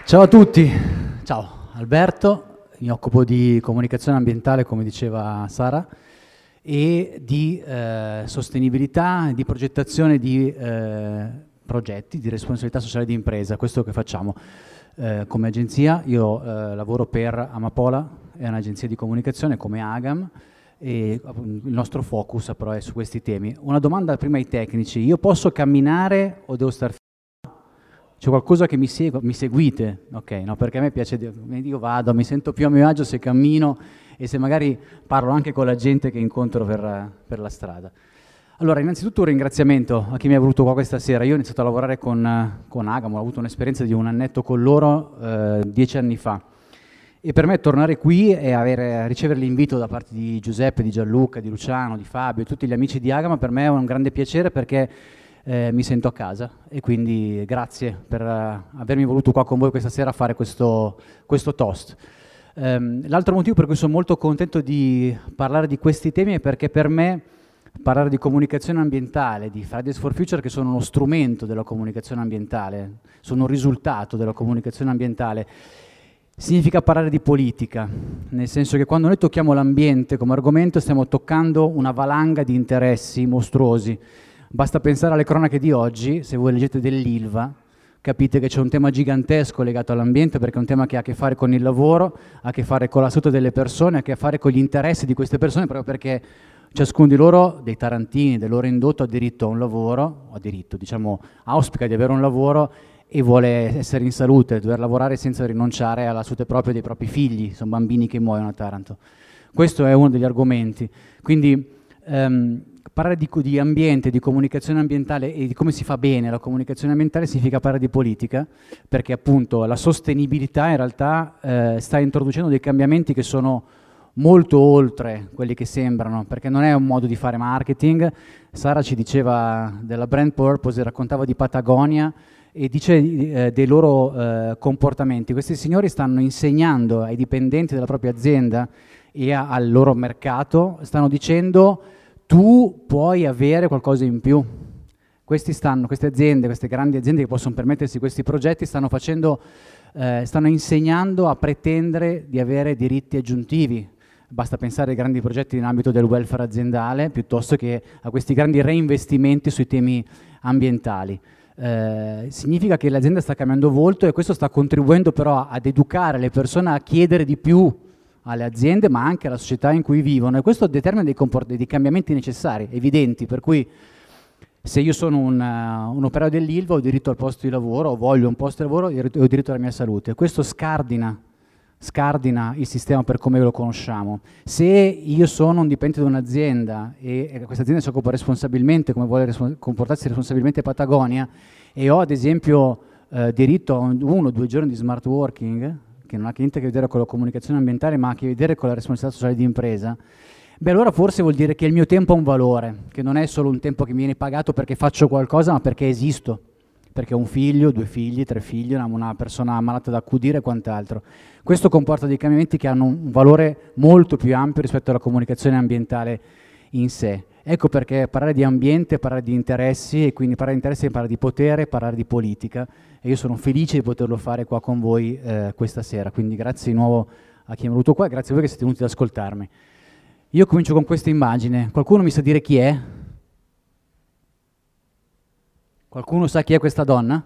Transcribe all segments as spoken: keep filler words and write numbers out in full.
Ciao a tutti, ciao Alberto, mi occupo di comunicazione ambientale come diceva Sara e di eh, sostenibilità, di progettazione di eh, progetti, di responsabilità sociale di impresa, questo che facciamo eh, come agenzia. Io eh, lavoro per Amapola, è un'agenzia di comunicazione come Agam e il nostro focus però è su questi temi. Una domanda prima ai tecnici, io posso camminare o devo star fermo? C'è qualcosa che mi segue, mi seguite? Ok, no, perché a me piace, io vado, mi sento più a mio agio se cammino e se magari parlo anche con la gente che incontro per, per la strada. Allora, innanzitutto un ringraziamento a chi mi ha voluto qua questa sera. Io ho iniziato a lavorare con, con Agam, ho avuto un'esperienza di un annetto con loro eh, dieci anni fa. E per me tornare qui e avere, ricevere l'invito da parte di Giuseppe, di Gianluca, di Luciano, di Fabio e tutti gli amici di Agam, per me è un grande piacere perché Eh, mi sento a casa e quindi grazie per uh, avermi voluto qua con voi questa sera a fare questo, questo toast. Um, l'altro motivo per cui sono molto contento di parlare di questi temi è perché per me parlare di comunicazione ambientale, di Fridays for Future, che sono uno strumento della comunicazione ambientale, sono un risultato della comunicazione ambientale, significa parlare di politica, nel senso che quando noi tocchiamo l'ambiente come argomento stiamo toccando una valanga di interessi mostruosi. Basta pensare alle cronache di oggi, se voi leggete dell'Ilva, capite che c'è un tema gigantesco legato all'ambiente perché è un tema che ha a che fare con il lavoro, ha a che fare con la salute delle persone, ha a che fare con gli interessi di queste persone, proprio perché ciascuno di loro, dei tarantini, del loro indotto, ha diritto a un lavoro, ha diritto, diciamo, auspica di avere un lavoro e vuole essere in salute, dover lavorare senza rinunciare alla salute propria dei propri figli, sono bambini che muoiono a Taranto. Questo è uno degli argomenti. Quindi, um, parlare di, di ambiente, di comunicazione ambientale e di come si fa bene la comunicazione ambientale significa parlare di politica, perché appunto la sostenibilità in realtà eh, sta introducendo dei cambiamenti che sono molto oltre quelli che sembrano, perché non è un modo di fare marketing. Sara ci diceva della brand purpose, raccontava di Patagonia e dice eh, dei loro eh, comportamenti. Questi signori stanno insegnando ai dipendenti della propria azienda e a, al loro mercato, stanno dicendo: tu puoi avere qualcosa in più. Questi stanno, queste aziende, queste grandi aziende che possono permettersi questi progetti, stanno facendo, eh, stanno insegnando a pretendere di avere diritti aggiuntivi. Basta pensare ai grandi progetti in ambito del welfare aziendale, piuttosto che a questi grandi reinvestimenti sui temi ambientali. Eh, significa che l'azienda sta cambiando volto e questo sta contribuendo però ad educare le persone a chiedere di più alle aziende ma anche alla società in cui vivono, e questo determina dei, dei cambiamenti necessari, evidenti, per cui se io sono un, uh, un operaio dell'Ilva ho diritto al posto di lavoro, o voglio un posto di lavoro, ho diritto alla mia salute. Questo scardina, scardina il sistema per come lo conosciamo. Se io sono un dipendente di un'azienda e, e questa azienda si occupa responsabilmente, come vuole respons- comportarsi responsabilmente Patagonia, e ho ad esempio uh, diritto a un, uno o due giorni di smart working, che non ha niente a che vedere con la comunicazione ambientale, ma ha a che vedere con la responsabilità sociale di impresa, beh allora forse vuol dire che il mio tempo ha un valore, che non è solo un tempo che mi viene pagato perché faccio qualcosa, ma perché esisto, perché ho un figlio, due figli, tre figli, una, una persona malata da accudire e quant'altro. Questo comporta dei cambiamenti che hanno un valore molto più ampio rispetto alla comunicazione ambientale in sé. Ecco perché parlare di ambiente, parlare di interessi, e quindi parlare di interessi è parlare di potere, parlare di politica, e io sono felice di poterlo fare qua con voi eh, questa sera, quindi grazie di nuovo a chi è venuto qua e grazie a voi che siete venuti ad ascoltarmi. Io comincio con questa immagine. Qualcuno mi sa dire chi è? Qualcuno sa chi è questa donna?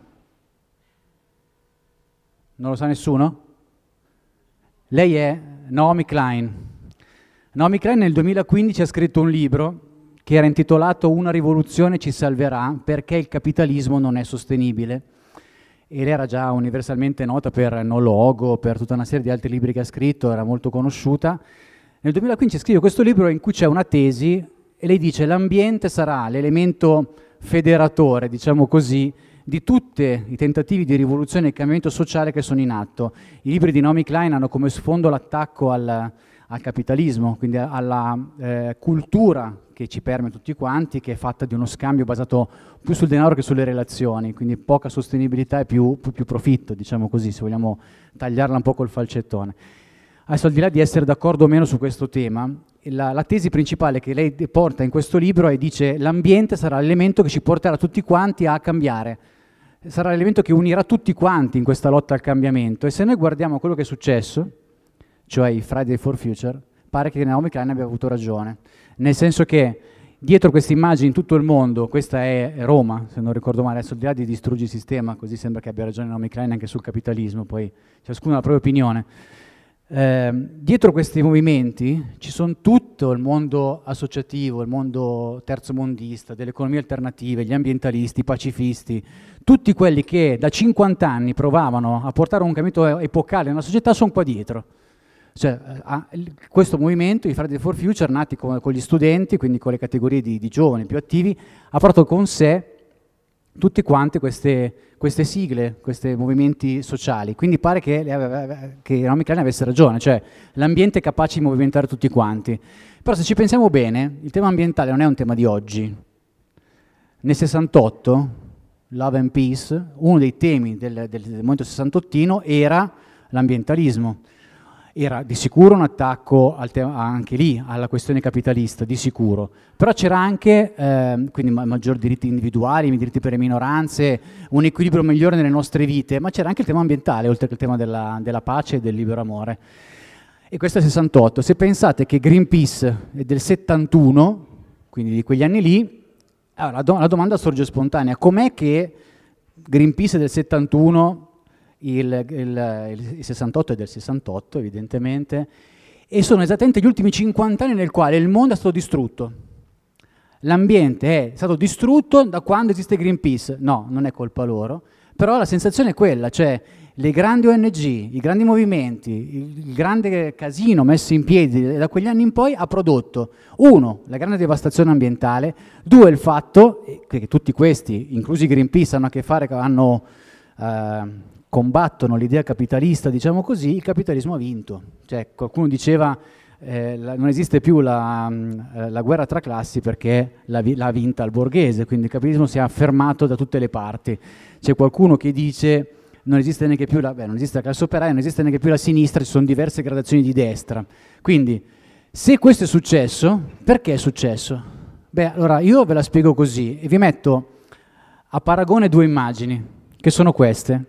Non lo sa nessuno? Lei è Naomi Klein. Naomi Klein nel duemilaquindici ha scritto un libro che era intitolato Una rivoluzione ci salverà perché il capitalismo non è sostenibile. E lei era già universalmente nota per No Logo, per tutta una serie di altri libri che ha scritto, era molto conosciuta. Nel duemilaquindici scrive questo libro in cui c'è una tesi e lei dice: l'ambiente sarà l'elemento federatore, diciamo così, di tutti i tentativi di rivoluzione e cambiamento sociale che sono in atto. I libri di Naomi Klein hanno come sfondo l'attacco al, al capitalismo, quindi alla eh, cultura che ci permea tutti quanti, che è fatta di uno scambio basato più sul denaro che sulle relazioni, quindi poca sostenibilità e più, più, più profitto, diciamo così, se vogliamo tagliarla un po' col falcettone. Adesso, al di là di essere d'accordo o meno su questo tema, la, la tesi principale che lei porta in questo libro è: dice l'ambiente sarà l'elemento che ci porterà tutti quanti a cambiare, sarà l'elemento che unirà tutti quanti in questa lotta al cambiamento. E se noi guardiamo quello che è successo, cioè i Friday for Future, pare che Naomi Klein abbia avuto ragione, nel senso che dietro queste immagini in tutto il mondo, questa è Roma, se non ricordo male, adesso al di là di distruggi il sistema, così sembra che abbia ragione Naomi Klein anche sul capitalismo, poi ciascuno ha la propria opinione. Eh, dietro questi movimenti ci sono tutto il mondo associativo, il mondo terzomondista, delle economie alternative, gli ambientalisti, i pacifisti, tutti quelli che da cinquanta anni provavano a portare un cambiamento epocale nella società sono qua dietro. Cioè, questo movimento, i Friday for Future, nati con, con gli studenti, quindi con le categorie di, di giovani più attivi, ha portato con sé tutte quante queste, queste sigle, questi movimenti sociali. Quindi pare che, che Naomi Klein avesse ragione, cioè l'ambiente è capace di movimentare tutti quanti. Però se ci pensiamo bene, il tema ambientale non è un tema di oggi. Nel sessantotto, Love and Peace, uno dei temi del, del, del movimento sessantottino era l'ambientalismo. Era di sicuro un attacco al tema, anche lì alla questione capitalista, di sicuro, però c'era anche eh, quindi maggiori diritti individuali, diritti per le minoranze, un equilibrio migliore nelle nostre vite, ma c'era anche il tema ambientale, oltre che il tema della, della pace e del libero amore. E questo è il sessantotto. Se pensate che Greenpeace è del settantuno, quindi di quegli anni lì, allora, la, do, la domanda sorge spontanea: com'è che Greenpeace è del settantuno, Il, il, il sessantotto è del sessantotto evidentemente, e sono esattamente gli ultimi cinquanta anni nel quale il mondo è stato distrutto. L'ambiente è stato distrutto da quando esiste Greenpeace. No, non è colpa loro, però la sensazione è quella, cioè le grandi O N G, i grandi movimenti, il, il grande casino messo in piedi da quegli anni in poi ha prodotto, uno, la grande devastazione ambientale, due, il fatto che tutti questi, inclusi Greenpeace, hanno a che fare, hanno... Eh, combattono l'idea capitalista, diciamo così, il capitalismo ha vinto. Cioè, qualcuno diceva eh, la, non esiste più la, la guerra tra classi perché l'ha, l'ha vinta il borghese, quindi il capitalismo si è affermato da tutte le parti. C'è qualcuno che dice non esiste neanche più la, beh, non esiste la classe operaia, non esiste neanche più la sinistra, ci sono diverse gradazioni di destra. Quindi, se questo è successo, perché è successo? Beh, allora io ve la spiego così e vi metto a paragone due immagini, che sono queste.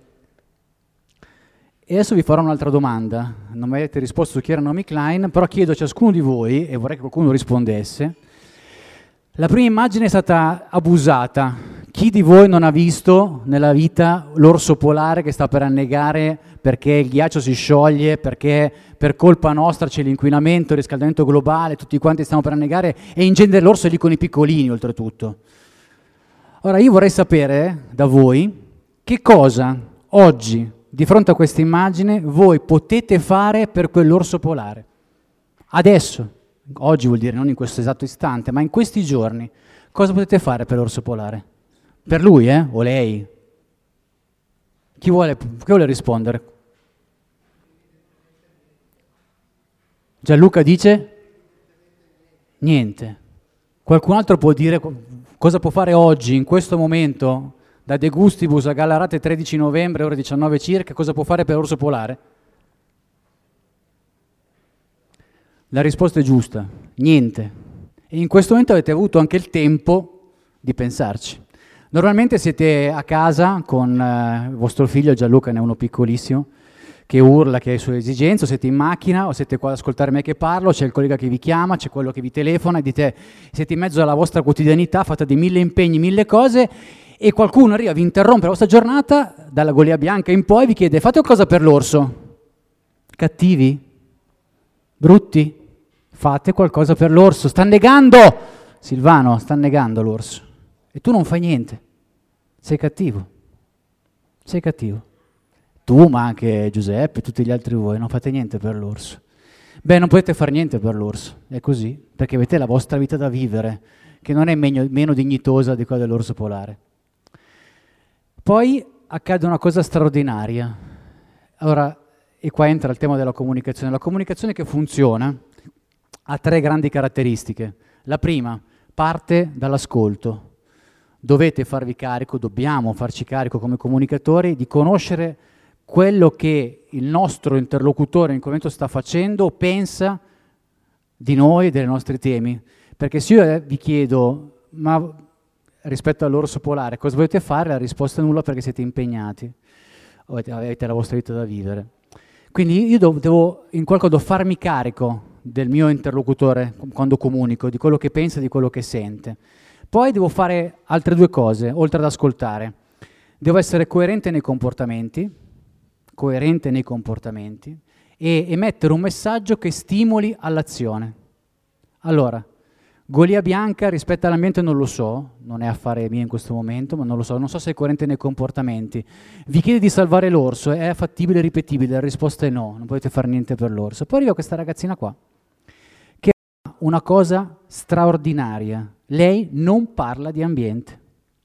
E adesso vi farò un'altra domanda, non mi avete risposto su chi era Naomi Klein, però chiedo a ciascuno di voi, e vorrei che qualcuno rispondesse, la prima immagine è stata abusata. Chi di voi non ha visto nella vita l'orso polare che sta per annegare perché il ghiaccio si scioglie, perché per colpa nostra c'è l'inquinamento, il riscaldamento globale, tutti quanti stiamo per annegare, e in genere l'orso è lì con i piccolini oltretutto. Ora io vorrei sapere da voi che cosa oggi, di fronte a questa immagine, voi potete fare per quell'orso polare. Adesso, oggi vuol dire non in questo esatto istante, ma in questi giorni, cosa potete fare per l'orso polare? Per lui, eh? O lei? Chi vuole, chi vuole rispondere? Gianluca dice? Niente. Qualcun altro può dire cosa può fare oggi, in questo momento? Da De Gustibus a Gallarate tredici novembre, ore diciannove circa, cosa può fare per l'orso polare? La risposta è giusta, niente. E in questo momento avete avuto anche il tempo di pensarci. Normalmente siete a casa con eh, vostro figlio, Gianluca ne è uno piccolissimo, che urla, che ha le sue esigenze, o siete in macchina, o siete qua ad ascoltare me che parlo, c'è il collega che vi chiama, c'è quello che vi telefona, e dite, siete in mezzo alla vostra quotidianità, fatta di mille impegni, mille cose, e qualcuno arriva, vi interrompe la vostra giornata, dalla Golia Bianca in poi vi chiede: fate qualcosa per l'orso? Cattivi? Brutti? Fate qualcosa per l'orso. Sta annegando! Silvano, sta annegando l'orso. E tu non fai niente. Sei cattivo. Sei cattivo. Tu, ma anche Giuseppe, tutti gli altri voi, non fate niente per l'orso. Beh, non potete fare niente per l'orso. È così, perché avete la vostra vita da vivere, che non è meno, meno dignitosa di quella dell'orso polare. Poi accade una cosa straordinaria. Ora, e qua entra il tema della comunicazione. La comunicazione che funziona ha tre grandi caratteristiche. La prima parte dall'ascolto. Dovete farvi carico, dobbiamo farci carico come comunicatori di conoscere quello che il nostro interlocutore in quel momento sta facendo, pensa di noi e dei nostri temi. Perché se io vi chiedo, ma rispetto all'orso polare, cosa volete fare? La risposta è nulla perché siete impegnati, avete, avete la vostra vita da vivere. Quindi io devo, devo in qualche modo farmi carico del mio interlocutore quando comunico, di quello che pensa, di quello che sente. Poi devo fare altre due cose, oltre ad ascoltare. Devo essere coerente nei comportamenti, coerente nei comportamenti e emettere un messaggio che stimoli all'azione. Allora, Golia bianca rispetto all'ambiente non lo so, non è affare mio in questo momento, ma non lo so, non so se è coerente nei comportamenti. Vi chiede di salvare l'orso, è fattibile e ripetibile? La risposta è no, non potete fare niente per l'orso. Poi arriva questa ragazzina qua, che ha una cosa straordinaria. Lei non parla di ambiente.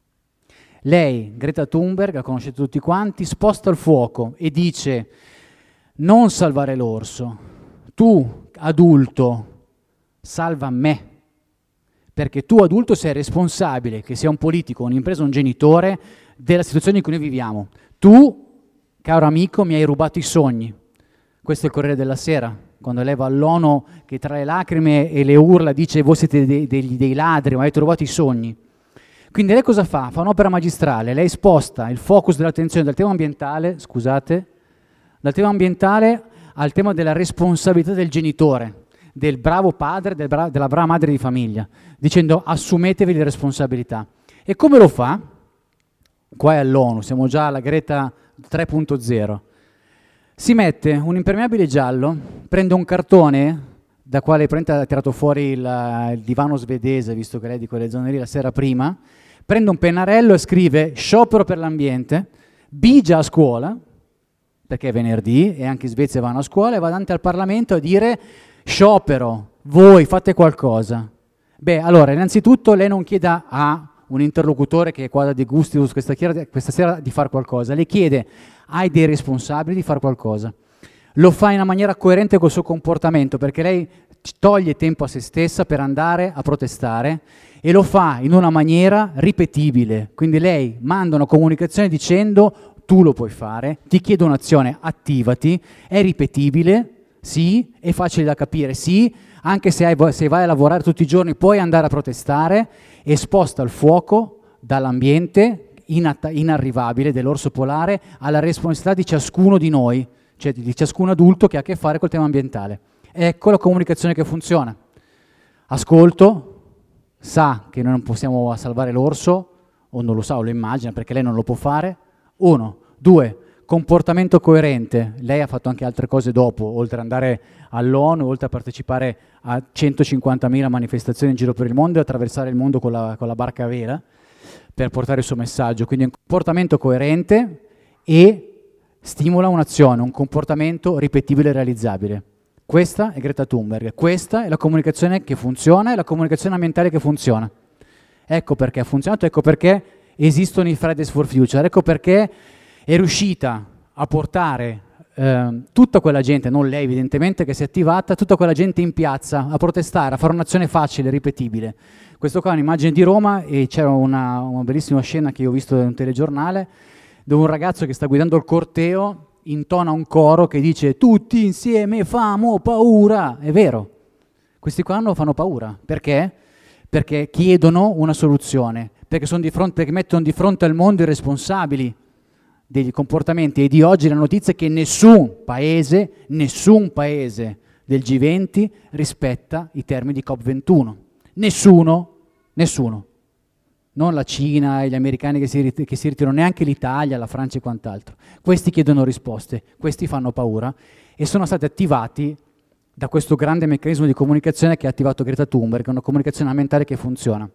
Lei, Greta Thunberg, la conoscete tutti quanti, sposta il fuoco e dice non salvare l'orso, tu adulto salva me, perché tu adulto sei responsabile, che sia un politico, un'impresa, un genitore, della situazione in cui noi viviamo. Tu, caro amico, mi hai rubato i sogni. Questo è il Corriere della Sera, quando lei va all'ONU che tra le lacrime e le urla dice voi siete dei, dei, dei ladri, mi avete rubato i sogni. Quindi lei cosa fa? Fa un'opera magistrale, lei sposta il focus dell'attenzione dal tema ambientale, scusate, dal tema ambientale al tema della responsabilità del genitore, del bravo padre, del bra- della brava madre di famiglia, dicendo assumetevi le responsabilità. E come lo fa? Qua è all'ONU, siamo già alla Greta tre punto zero. Si mette un impermeabile giallo, prende un cartone da quale ha tirato fuori il, il divano svedese, visto che lei è di quelle zone lì la sera prima, prende un pennarello e scrive sciopero per l'ambiente, bigia a scuola, perché è venerdì e anche in Svezia vanno a scuola, e va davanti al Parlamento a dire sciopero, voi fate qualcosa. Beh, allora, innanzitutto lei non chieda a un interlocutore che è qua da De Gustivus questa, questa sera di fare qualcosa, le chiede ai dei responsabili di fare qualcosa. Lo fa in una maniera coerente col suo comportamento, perché lei toglie tempo a se stessa per andare a protestare e lo fa in una maniera ripetibile. Quindi lei manda una comunicazione dicendo tu lo puoi fare, ti chiedo un'azione, attivati, è ripetibile, sì, è facile da capire, sì, anche se, hai, se vai a lavorare tutti i giorni puoi andare a protestare e sposta il fuoco dall'ambiente inarrivabile dell'orso polare alla responsabilità di ciascuno di noi, cioè di ciascun adulto che ha a che fare col tema ambientale. Ecco la comunicazione che funziona. Ascolto, sa che noi non possiamo salvare l'orso, o non lo sa o lo immagina perché lei non lo può fare. Uno. Due. Comportamento coerente. Lei ha fatto anche altre cose dopo, oltre ad andare all'ONU, oltre a partecipare a centocinquantamila manifestazioni in giro per il mondo e attraversare il mondo con la, con la barca a vela per portare il suo messaggio. Quindi un comportamento coerente e stimola un'azione, un comportamento ripetibile e realizzabile. Questa è Greta Thunberg, questa è la comunicazione che funziona, è la comunicazione ambientale che funziona. Ecco perché ha funzionato, ecco perché esistono i Fridays for Future, ecco perché è riuscita a portare eh, tutta quella gente, non lei evidentemente, che si è attivata, tutta quella gente in piazza a protestare, a fare un'azione facile, ripetibile. Questo qua è un'immagine di Roma e c'era una, una bellissima scena che io ho visto in un telegiornale, dove un ragazzo che sta guidando il corteo intona un coro che dice tutti insieme famo paura. È vero, questi qua non fanno paura. Perché? Perché chiedono una soluzione, perché, sono di fronte, perché mettono di fronte al mondo i responsabili degli comportamenti. E di oggi la notizia è che nessun paese, nessun paese del G venti rispetta i termini di COP ventuno. Nessuno, nessuno. Non la Cina e gli americani che si, che si ritirano, neanche l'Italia, la Francia e quant'altro. Questi chiedono risposte, questi fanno paura e sono stati attivati da questo grande meccanismo di comunicazione che ha attivato Greta Thunberg, che è una comunicazione ambientale che funziona.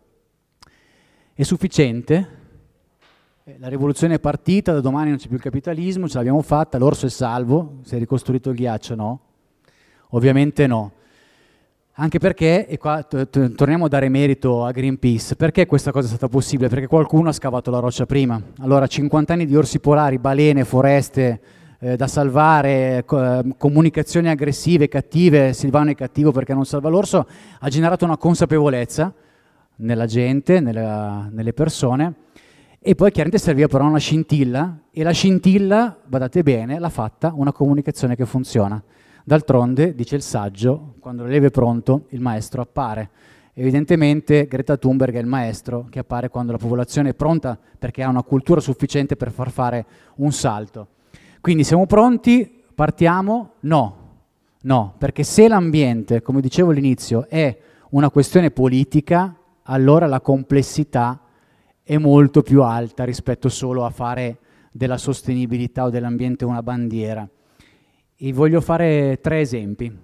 È sufficiente? La rivoluzione è partita, da domani non c'è più il capitalismo, ce l'abbiamo fatta, l'orso è salvo, si è ricostruito il ghiaccio, no? Ovviamente no. Anche perché, e qua torniamo a dare merito a Greenpeace, perché questa cosa è stata possibile? Perché qualcuno ha scavato la roccia prima. Allora, cinquanta anni di orsi polari, balene, foreste eh, da salvare, co comunicazioni aggressive, cattive, Silvano è cattivo perché non salva l'orso, ha generato una consapevolezza nella gente, nella, nelle persone, e poi chiaramente serviva però una scintilla, e la scintilla, badate bene, l'ha fatta una comunicazione che funziona. D'altronde, dice il saggio, quando l'eleve è pronto, il maestro appare. Evidentemente Greta Thunberg è il maestro che appare quando la popolazione è pronta perché ha una cultura sufficiente per far fare un salto. Quindi siamo pronti? Partiamo? No, no, perché se l'ambiente, come dicevo all'inizio, è una questione politica, allora la complessità è molto più alta rispetto solo a fare della sostenibilità o dell'ambiente una bandiera. E voglio fare tre esempi.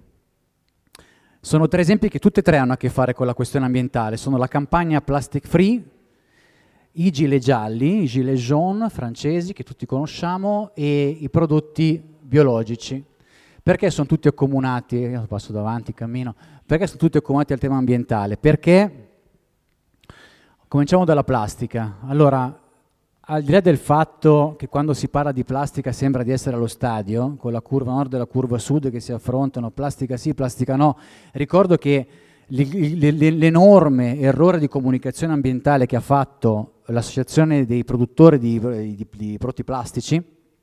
Sono tre esempi che tutti e tre hanno a che fare con la questione ambientale. Sono la campagna Plastic Free, i gilet gialli, i gilet jaunes francesi che tutti conosciamo e i prodotti biologici. Perché sono tutti accomunati? Io passo davanti, cammino. Perché sono tutti accomunati al tema ambientale? Perché, cominciamo dalla plastica. Allora, al di là del fatto che quando si parla di plastica sembra di essere allo stadio, con la curva nord e la curva sud che si affrontano, plastica sì, plastica no, ricordo che l'enorme errore di comunicazione ambientale che ha fatto l'associazione dei produttori di, di, di prodotti plastici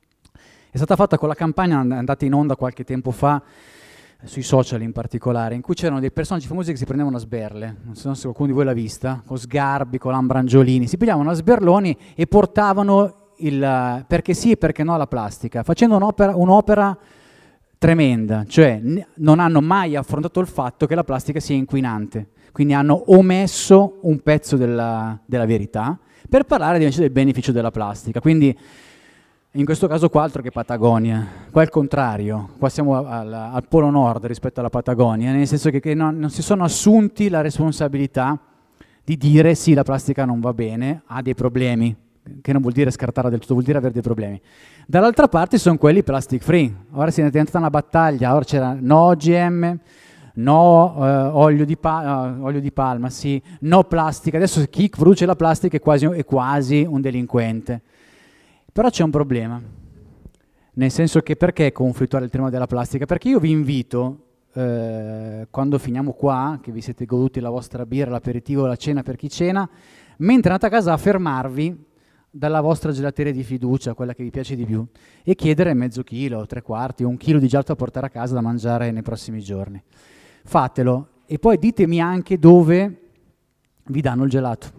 è stata fatta con la campagna andata in onda qualche tempo fa, sui social in particolare, in cui c'erano dei personaggi famosi che si prendevano a sberle, non so se qualcuno di voi l'ha vista, con Sgarbi, con Lambrangiolini, si pigliavano a sberloni e portavano il perché sì e perché no alla plastica, facendo un'opera, un'opera tremenda, cioè non hanno mai affrontato il fatto che la plastica sia inquinante, quindi hanno omesso un pezzo della, della verità per parlare invece del beneficio della plastica. Quindi in questo caso qua altro che Patagonia, qua è il contrario, qua siamo al, al polo nord rispetto alla Patagonia, nel senso che, che non, non si sono assunti la responsabilità di dire sì, la plastica non va bene, ha dei problemi, che non vuol dire scartarla del tutto, vuol dire avere dei problemi. Dall'altra parte sono quelli plastic free, ora si è diventata una battaglia, ora c'era no O G M, no eh, olio, di pa- uh, olio di palma, sì, no plastica, adesso chi produce la plastica è quasi, è quasi un delinquente. Però c'è un problema, nel senso che perché è conflittuale il tema della plastica? Perché io vi invito, eh, quando finiamo qua, che vi siete goduti la vostra birra, l'aperitivo, la cena per chi cena, mentre andate a casa a fermarvi dalla vostra gelateria di fiducia, quella che vi piace di più, e chiedere mezzo chilo, tre quarti, un chilo di gelato da portare a casa da mangiare nei prossimi giorni. Fatelo e poi ditemi anche dove vi danno il gelato.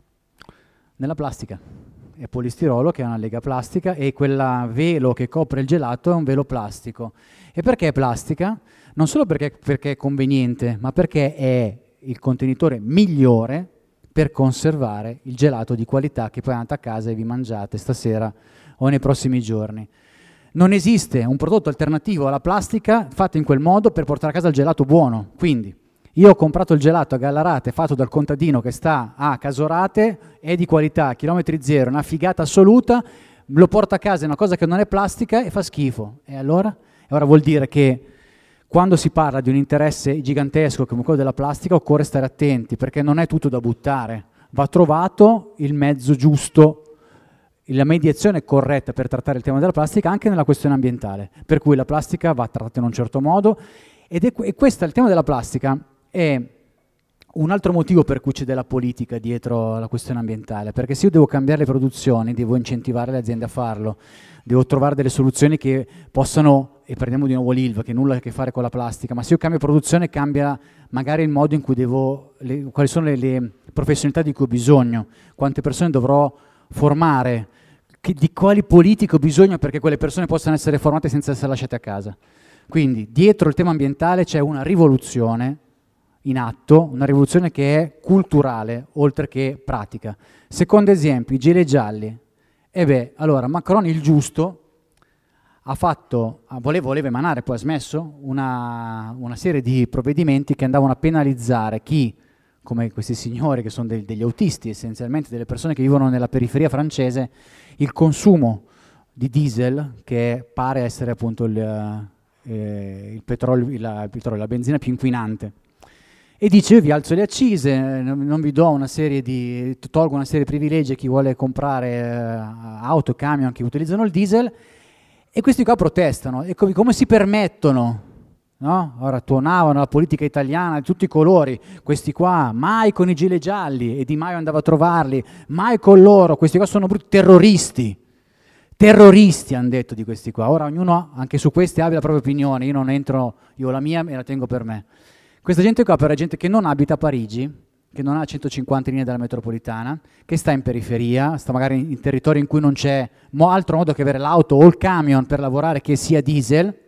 Nella plastica. È polistirolo, che è una lega plastica, e quel velo che copre il gelato è un velo plastico. E perché è plastica? Non solo perché, perché è conveniente, ma perché è il contenitore migliore per conservare il gelato di qualità che poi andate a casa e vi mangiate stasera o nei prossimi giorni. Non esiste un prodotto alternativo alla plastica fatto in quel modo per portare a casa il gelato buono. Quindi io ho comprato il gelato a Gallarate fatto dal contadino che sta a Casorate, è di qualità, chilometri zero, una figata assoluta, lo porto a casa, è una cosa che non è plastica e fa schifo. E allora? E ora vuol dire che quando si parla di un interesse gigantesco come quello della plastica occorre stare attenti, perché non è tutto da buttare, va trovato il mezzo giusto, la mediazione corretta per trattare il tema della plastica anche nella questione ambientale, per cui la plastica va trattata in un certo modo ed è, e questo è il tema della plastica. È un altro motivo per cui c'è della politica dietro la questione ambientale, perché se io devo cambiare le produzioni, devo incentivare le aziende a farlo, devo trovare delle soluzioni che possano, e prendiamo di nuovo l'I L V A, che nulla ha a che fare con la plastica, ma se io cambio produzione cambia magari il modo in cui devo, le, quali sono le, le professionalità di cui ho bisogno, quante persone dovrò formare, che, di quali politiche ho bisogno perché quelle persone possano essere formate senza essere lasciate a casa. Quindi dietro il tema ambientale c'è una rivoluzione in atto, una rivoluzione che è culturale oltre che pratica. Secondo esempio, i gilet gialli. E beh, allora Macron il giusto ha fatto, voleva, voleva emanare, poi ha smesso, una, una serie di provvedimenti che andavano a penalizzare chi, come questi signori che sono dei, degli autisti, essenzialmente delle persone che vivono nella periferia francese, il consumo di diesel, che pare essere appunto il, eh, il, petrolio, il, il petrolio, la benzina più inquinante. E dice io vi alzo le accise, non vi do una serie di, tolgo una serie di privilegi a chi vuole comprare eh, auto, camion che utilizzano il diesel, e questi qua protestano, e come, come si permettono, no? Ora tuonavano la politica italiana di tutti i colori, questi qua mai con i gilet gialli, e Di Maio andava a trovarli, mai con loro, questi qua sono brutti terroristi, terroristi hanno detto di questi qua. Ora ognuno anche su questi abbia la propria opinione, io non entro, io ho la mia e la tengo per me. Questa gente qua però è gente che non abita a Parigi, che non ha centocinquanta linee della metropolitana, che sta in periferia, sta magari in territori in cui non c'è mo altro modo che avere l'auto o il camion per lavorare che sia diesel,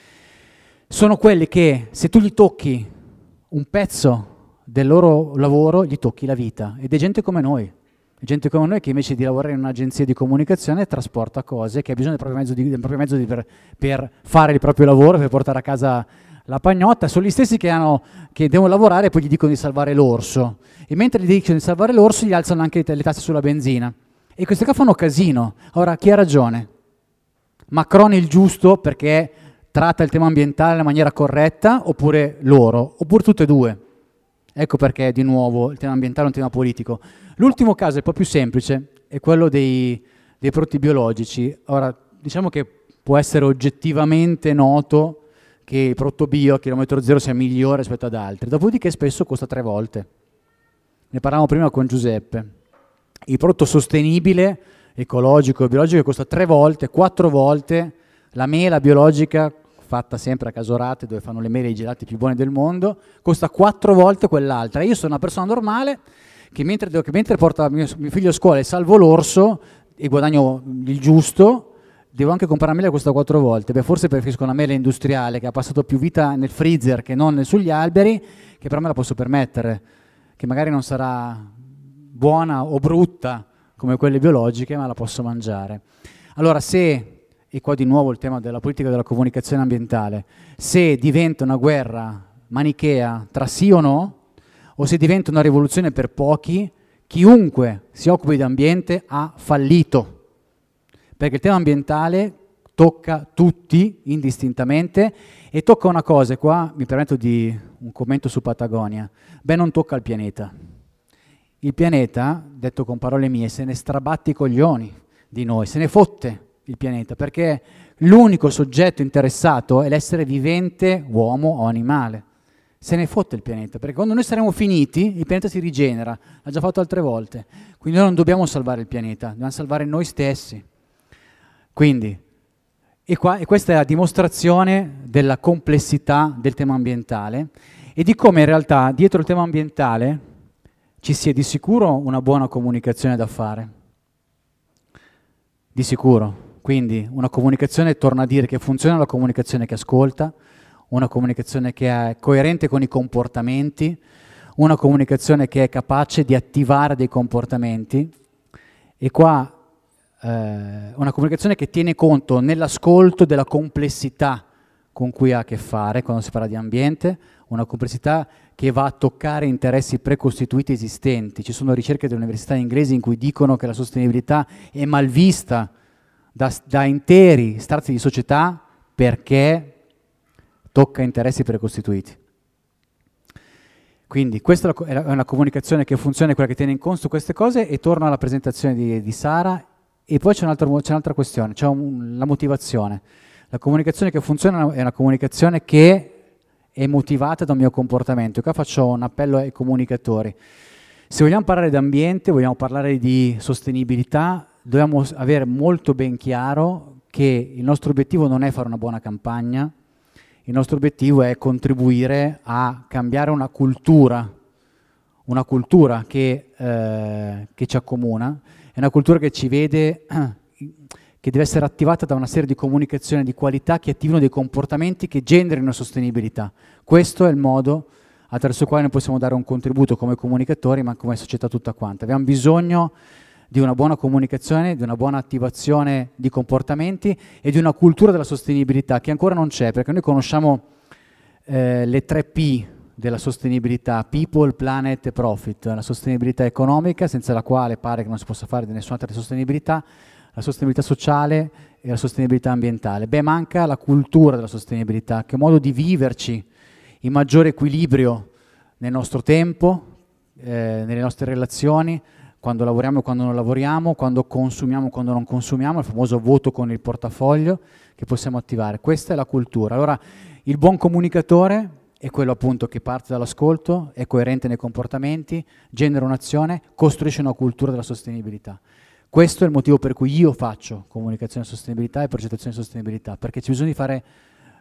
sono quelli che se tu gli tocchi un pezzo del loro lavoro, gli tocchi la vita. Ed è gente come noi, è gente come noi che invece di lavorare in un'agenzia di comunicazione trasporta cose, che ha bisogno del proprio mezzo, di, del proprio mezzo di, per, per fare il proprio lavoro, per portare a casa la pagnotta. Sono gli stessi che, hanno, che devono lavorare e poi gli dicono di salvare l'orso. E mentre gli dicono di salvare l'orso gli alzano anche le tasse sulla benzina. E questi qua fanno casino. Ora, chi ha ragione? Macron è il giusto perché tratta il tema ambientale in maniera corretta, oppure loro, oppure tutte e due? Ecco perché di nuovo il tema ambientale è un tema politico. L'ultimo caso è un po' più semplice, è quello dei, dei prodotti biologici. Ora, diciamo che può essere oggettivamente noto che il prodotto bio a chilometro zero sia migliore rispetto ad altri, dopodiché spesso costa tre volte. Ne parlavamo prima con Giuseppe. Il prodotto sostenibile, ecologico e biologico costa tre volte, quattro volte la mela biologica fatta sempre a Casorate, dove fanno le mele e i gelati più buoni del mondo, costa quattro volte quell'altra. Io sono una persona normale che mentre, che mentre porta mio, mio figlio a scuola e salvo l'orso e guadagno il giusto, devo anche comprare mela che costa quattro volte. Beh, forse preferisco una mela industriale che ha passato più vita nel freezer che non sugli alberi, che però me la posso permettere, che magari non sarà buona o brutta come quelle biologiche, ma la posso mangiare. Allora, se... E qua di nuovo il tema della politica della comunicazione ambientale. Se diventa una guerra manichea tra sì o no, o se diventa una rivoluzione per pochi, chiunque si occupi di ambiente ha fallito. Perché il tema ambientale tocca tutti indistintamente e tocca una cosa, e qua mi permetto di un commento su Patagonia. Beh, non tocca il pianeta. Il pianeta, detto con parole mie, se ne strabatte i coglioni di noi, se ne fotte il pianeta, perché l'unico soggetto interessato è l'essere vivente, uomo o animale. Se ne fotte il pianeta, perché quando noi saremo finiti il pianeta si rigenera, l'ha già fatto altre volte, quindi noi non dobbiamo salvare il pianeta, dobbiamo salvare noi stessi. Quindi, e, qua, e questa è la dimostrazione della complessità del tema ambientale e di come in realtà dietro il tema ambientale ci sia di sicuro una buona comunicazione da fare, di sicuro. Quindi una comunicazione, torna a dire, che funziona, la comunicazione che ascolta, una comunicazione che è coerente con i comportamenti, una comunicazione che è capace di attivare dei comportamenti e qua eh, una comunicazione che tiene conto nell'ascolto della complessità con cui ha a che fare quando si parla di ambiente, una complessità che va a toccare interessi precostituiti esistenti. Ci sono ricerche delle università inglesi in cui dicono che la sostenibilità è mal vista Da, da interi strati di società perché tocca interessi precostituiti. Quindi questa è una comunicazione che funziona, quella che tiene in conto queste cose, e torno alla presentazione di, di Sara. E poi c'è un'altra, c'è un'altra questione, c'è un, la motivazione. La comunicazione che funziona è una comunicazione che è motivata da un mio comportamento. Qua faccio un appello ai comunicatori. Se vogliamo parlare di ambiente, vogliamo parlare di sostenibilità, dobbiamo avere molto ben chiaro che il nostro obiettivo non è fare una buona campagna, il nostro obiettivo è contribuire a cambiare una cultura, una cultura che, eh, che ci accomuna, è una cultura che ci vede, che deve essere attivata da una serie di comunicazioni di qualità che attivino dei comportamenti che generino sostenibilità. Questo è il modo attraverso il quale noi possiamo dare un contributo come comunicatori, ma come società tutta quanta. Abbiamo bisogno di una buona comunicazione, di una buona attivazione di comportamenti e di una cultura della sostenibilità che ancora non c'è, perché noi conosciamo eh, le tre P della sostenibilità: people, planet e profit. La sostenibilità economica, senza la quale pare che non si possa fare di nessuna altra sostenibilità, la sostenibilità sociale e la sostenibilità ambientale. Beh, manca la cultura della sostenibilità, che è un modo di viverci in maggiore equilibrio nel nostro tempo, eh, nelle nostre relazioni, quando lavoriamo e quando non lavoriamo, quando consumiamo e quando non consumiamo, il famoso voto con il portafoglio che possiamo attivare. Questa è la cultura. Allora, il buon comunicatore è quello appunto che parte dall'ascolto, è coerente nei comportamenti, genera un'azione, costruisce una cultura della sostenibilità. Questo è il motivo per cui io faccio comunicazione e sostenibilità e progettazione e sostenibilità, perché c'è bisogno di fare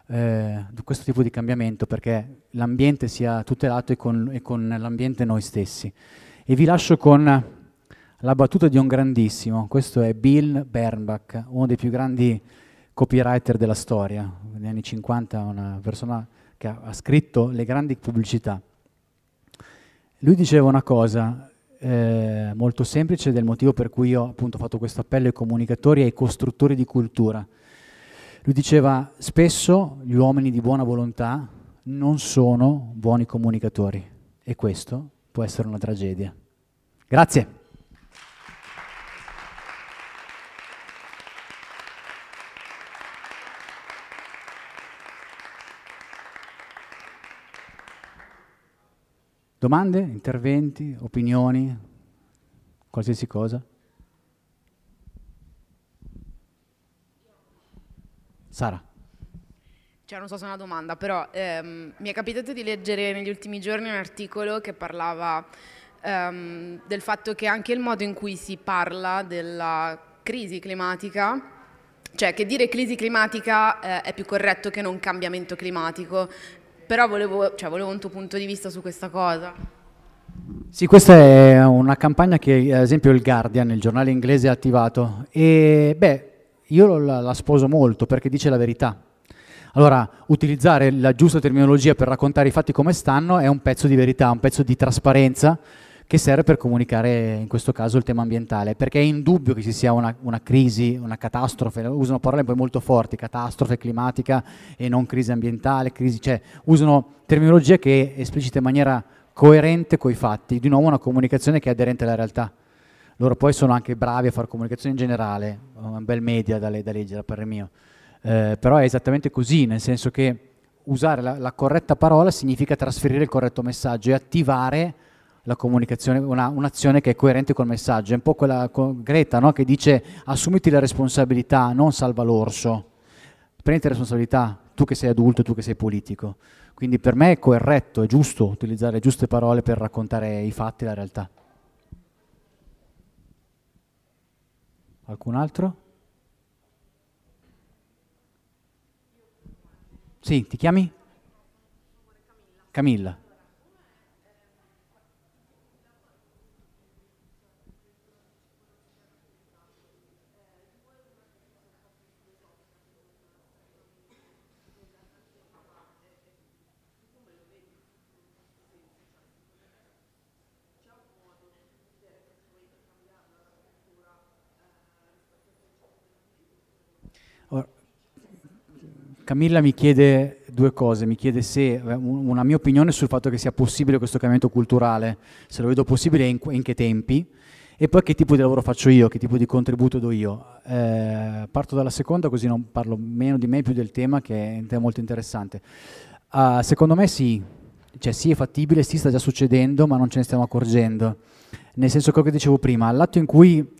eh, questo tipo di cambiamento, perché l'ambiente sia tutelato e con, e con l'ambiente noi stessi. E vi lascio con la battuta di un grandissimo, questo è Bill Bernbach, uno dei più grandi copywriter della storia, negli anni cinquanta, una persona che ha, ha scritto le grandi pubblicità. Lui diceva una cosa eh, molto semplice, del motivo per cui io appunto ho fatto questo appello ai comunicatori e ai costruttori di cultura. Lui diceva: spesso gli uomini di buona volontà non sono buoni comunicatori, e questo può essere una tragedia. Grazie. Domande, interventi, opinioni, qualsiasi cosa? Sara. Cioè, non so se è una domanda, però ehm, mi è capitato di leggere negli ultimi giorni un articolo che parlava ehm, del fatto che anche il modo in cui si parla della crisi climatica, cioè che dire crisi climatica eh, è più corretto che non cambiamento climatico. Però volevo, cioè, volevo un tuo punto di vista su questa cosa. Sì, questa è una campagna che ad esempio il Guardian, il giornale inglese, ha attivato, e beh, io la, la sposo molto perché dice la verità. Allora, utilizzare la giusta terminologia per raccontare i fatti come stanno è un pezzo di verità, un pezzo di trasparenza che serve per comunicare in questo caso il tema ambientale, perché è indubbio che ci sia una, una crisi, una catastrofe, usano parole poi molto forti, catastrofe climatica e non crisi ambientale, crisi, cioè usano terminologie che esplicita in maniera coerente coi fatti, di nuovo una comunicazione che è aderente alla realtà. Loro poi sono anche bravi a fare comunicazione in generale, un bel media da, da leggere a parer mio, eh, però è esattamente così, nel senso che usare la, la corretta parola significa trasferire il corretto messaggio e attivare la comunicazione, una, un'azione che è coerente col messaggio. È un po' quella con Greta, no? Che dice: assumiti la responsabilità, non salva l'orso, prendi responsabilità, tu che sei adulto, tu che sei politico. Quindi per me è corretto, è giusto utilizzare le giuste parole per raccontare i fatti e la realtà. Qualcun altro? Sì, ti chiami? Camilla. Camilla mi chiede due cose, mi chiede se una mia opinione sul fatto che sia possibile questo cambiamento culturale, se lo vedo possibile e in, in che tempi, e poi che tipo di lavoro faccio io, che tipo di contributo do io. Eh, parto dalla seconda, così non parlo meno di me, più del tema, che è un tema molto interessante. Uh, secondo me sì, cioè sì è fattibile, sì sta già succedendo, ma non ce ne stiamo accorgendo. Nel senso che, come dicevo prima, all'atto in cui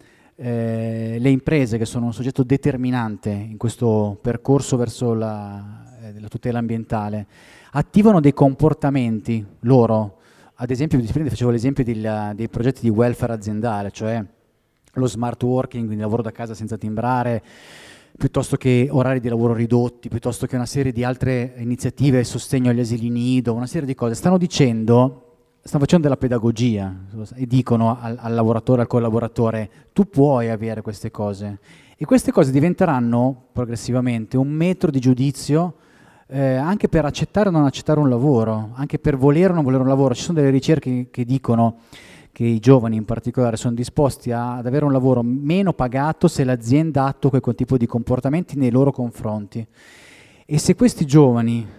Eh, le imprese, che sono un soggetto determinante in questo percorso verso la, eh, la tutela ambientale, attivano dei comportamenti loro. Ad esempio, facevo l'esempio del, dei progetti di welfare aziendale, cioè lo smart working, quindi lavoro da casa senza timbrare, piuttosto che orari di lavoro ridotti, piuttosto che una serie di altre iniziative, sostegno agli asili nido, una serie di cose. Stanno dicendo... stanno facendo della pedagogia e dicono al, al lavoratore, al collaboratore: tu puoi avere queste cose, e queste cose diventeranno progressivamente un metro di giudizio eh, anche per accettare o non accettare un lavoro, anche per volere o non volere un lavoro. Ci sono delle ricerche che dicono che i giovani in particolare sono disposti a, ad avere un lavoro meno pagato se l'azienda attua quel tipo di comportamenti nei loro confronti. E se questi giovani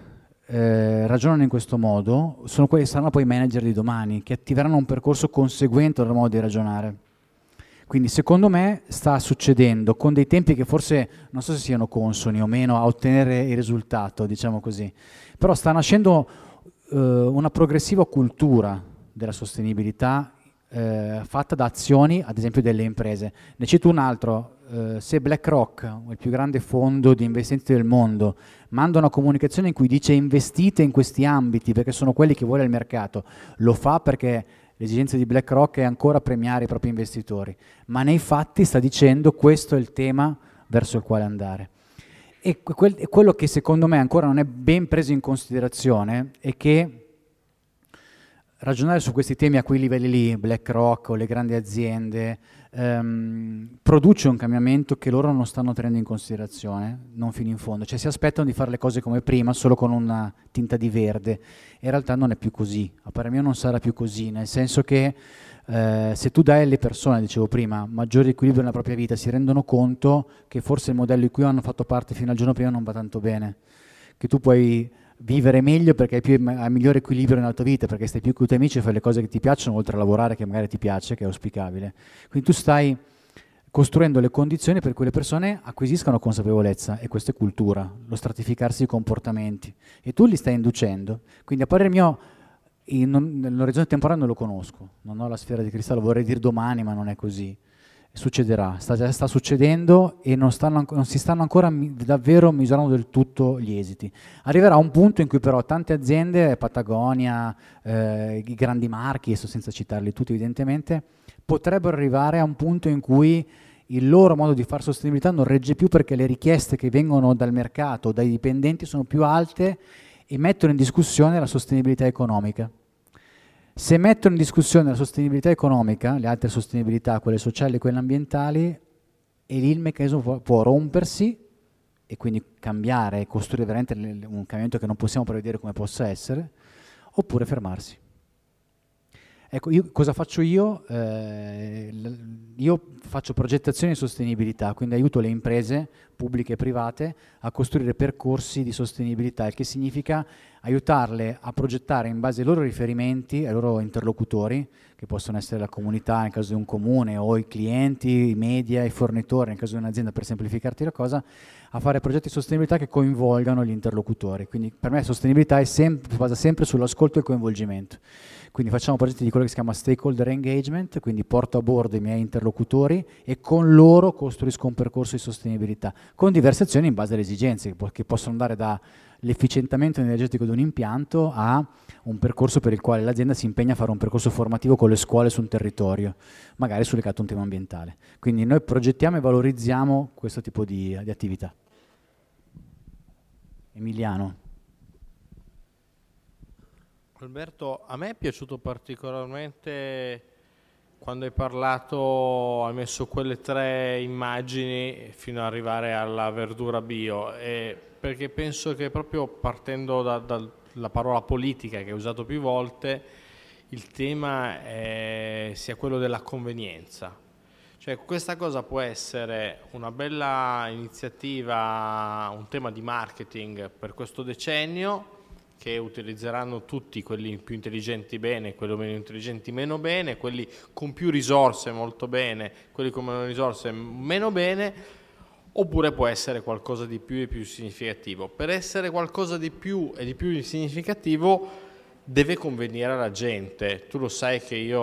Eh, ragionano in questo modo, sono quelli, saranno poi i manager di domani, che attiveranno un percorso conseguente al loro modo di ragionare. Quindi secondo me sta succedendo con dei tempi che forse non so se siano consoni o meno a ottenere il risultato, diciamo così, però sta nascendo eh, una progressiva cultura della sostenibilità eh, fatta da azioni, ad esempio, delle imprese. Ne cito un altro. Uh, se BlackRock, il più grande fondo di investimenti del mondo, manda una comunicazione in cui dice investite in questi ambiti perché sono quelli che vuole il mercato, lo fa perché l'esigenza di BlackRock è ancora premiare i propri investitori, ma nei fatti sta dicendo: questo è il tema verso il quale andare. E quel, e quello che secondo me ancora non è ben preso in considerazione è che ragionare su questi temi a quei livelli lì, BlackRock o le grandi aziende, ehm, produce un cambiamento che loro non stanno tenendo in considerazione, non fino in fondo. Cioè si aspettano di fare le cose come prima, solo con una tinta di verde. In realtà non è più così, a parer mio non sarà più così, nel senso che eh, se tu dai alle persone, dicevo prima, maggiore equilibrio nella propria vita, si rendono conto che forse il modello di cui hanno fatto parte fino al giorno prima non va tanto bene, che tu puoi vivere meglio perché hai, più, hai migliore equilibrio nella tua vita, perché stai più con i tuoi amici e fai le cose che ti piacciono, oltre a lavorare che magari ti piace, che è auspicabile. Quindi tu stai costruendo le condizioni per cui le persone acquisiscano consapevolezza, e questa è cultura, lo stratificarsi di comportamenti, e tu li stai inducendo. Quindi a parere mio, in, nell'orizzonte temporale non lo conosco, non ho la sfera di cristallo, vorrei dire domani, ma non è così. Succederà, sta, già sta succedendo e non, stanno, non si stanno ancora mi, davvero misurando del tutto gli esiti. Arriverà un punto in cui però tante aziende, Patagonia, eh, i grandi marchi, adesso senza citarli tutti evidentemente, potrebbero arrivare a un punto in cui il loro modo di fare sostenibilità non regge più, perché le richieste che vengono dal mercato, dai dipendenti, sono più alte e mettono in discussione la sostenibilità economica. Se mettono in discussione la sostenibilità economica, le altre sostenibilità, quelle sociali e quelle ambientali, e lì il meccanismo può, può rompersi e quindi cambiare e costruire veramente un cambiamento che non possiamo prevedere come possa essere, oppure fermarsi. Ecco, io, cosa faccio io? Eh, io faccio progettazione di sostenibilità, quindi aiuto le imprese pubbliche e private a costruire percorsi di sostenibilità, il che significa aiutarle a progettare in base ai loro riferimenti, ai loro interlocutori, che possono essere la comunità nel caso di un comune, o i clienti, i media, i fornitori nel caso di un'azienda, per semplificarti la cosa, a fare progetti di sostenibilità che coinvolgano gli interlocutori. Quindi per me la sostenibilità è sempre, si basa sempre sull'ascolto e il coinvolgimento. Quindi facciamo progetti di quello che si chiama stakeholder engagement, quindi porto a bordo i miei interlocutori e con loro costruisco un percorso di sostenibilità, con diverse azioni in base alle esigenze, che possono andare dall'efficientamento energetico di un impianto a un percorso per il quale l'azienda si impegna a fare un percorso formativo con le scuole su un territorio, magari sul legato a un tema ambientale. Quindi noi progettiamo e valorizziamo questo tipo di, di attività. Emiliano. Alberto, a me è piaciuto particolarmente quando hai parlato, hai messo quelle tre immagini fino ad arrivare alla verdura bio, e perché penso che proprio partendo da, dalla parola politica che hai usato più volte, il tema è, sia quello della convenienza. Cioè questa cosa può essere una bella iniziativa, un tema di marketing per questo decennio, che utilizzeranno tutti, quelli più intelligenti bene, quelli meno intelligenti meno bene, quelli con più risorse molto bene, quelli con meno risorse meno bene, oppure può essere qualcosa di più e più significativo. Per essere qualcosa di più e di più significativo deve convenire alla gente. Tu lo sai che io